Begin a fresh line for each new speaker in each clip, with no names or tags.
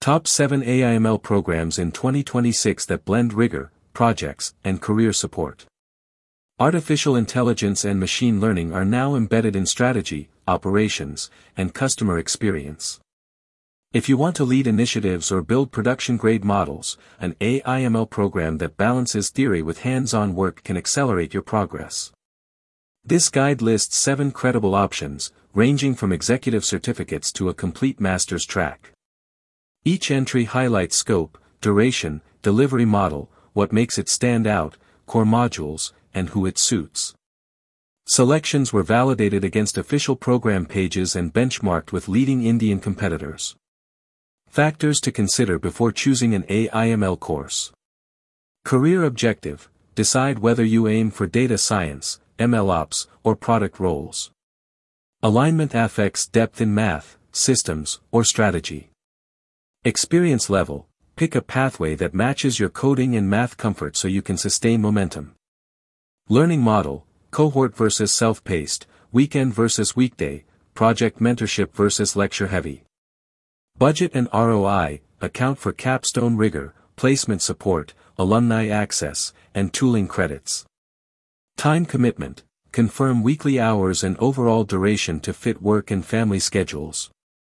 Top 7 AIML programs in 2026 that blend rigor, projects, and career support. Artificial intelligence and machine learning are now embedded in strategy, operations, and customer experience. If you want to lead initiatives or build production-grade models, an AIML program that balances theory with hands-on work can accelerate your progress. This guide lists 7 credible options, ranging from executive certificates to a complete master's track. Each entry highlights scope, duration, delivery model, what makes it stand out, core modules, and who it suits. Selections were validated against official program pages and benchmarked with leading Indian competitors. Factors to consider before choosing an AIML course. Career objective: decide whether you aim for data science, MLOps, or product roles. Alignment affects depth in math, systems, or strategy. Experience level: pick a pathway that matches your coding and math comfort so you can sustain momentum. Learning model: cohort versus self-paced, weekend versus weekday, project mentorship versus lecture-heavy. Budget and ROI: account for capstone rigor, placement support, alumni access, and tooling credits. Time commitment: confirm weekly hours and overall duration to fit work and family schedules.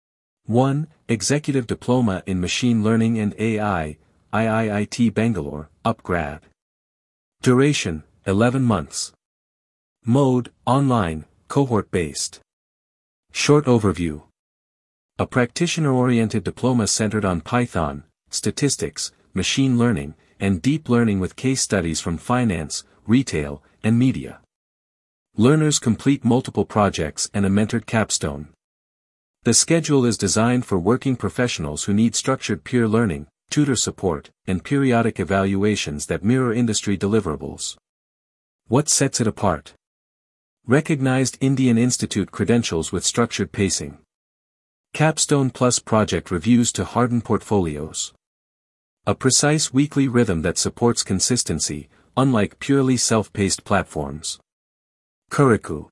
1. Executive Diploma in Machine Learning and AI, IIIT Bangalore, UpGrad. Duration: 11 months. Mode: online, cohort-based. Short overview. A practitioner-oriented diploma centered on Python, statistics, machine learning, and deep learning with case studies from finance, retail, and media. Learners complete multiple projects and a mentored capstone. The schedule is designed for working professionals who need structured peer learning, tutor support, and periodic evaluations that mirror industry deliverables. What sets it apart? Recognized Indian Institute credentials with structured pacing. Capstone Plus project reviews to harden portfolios. A precise weekly rhythm that supports consistency, unlike purely self-paced platforms. Kuriku.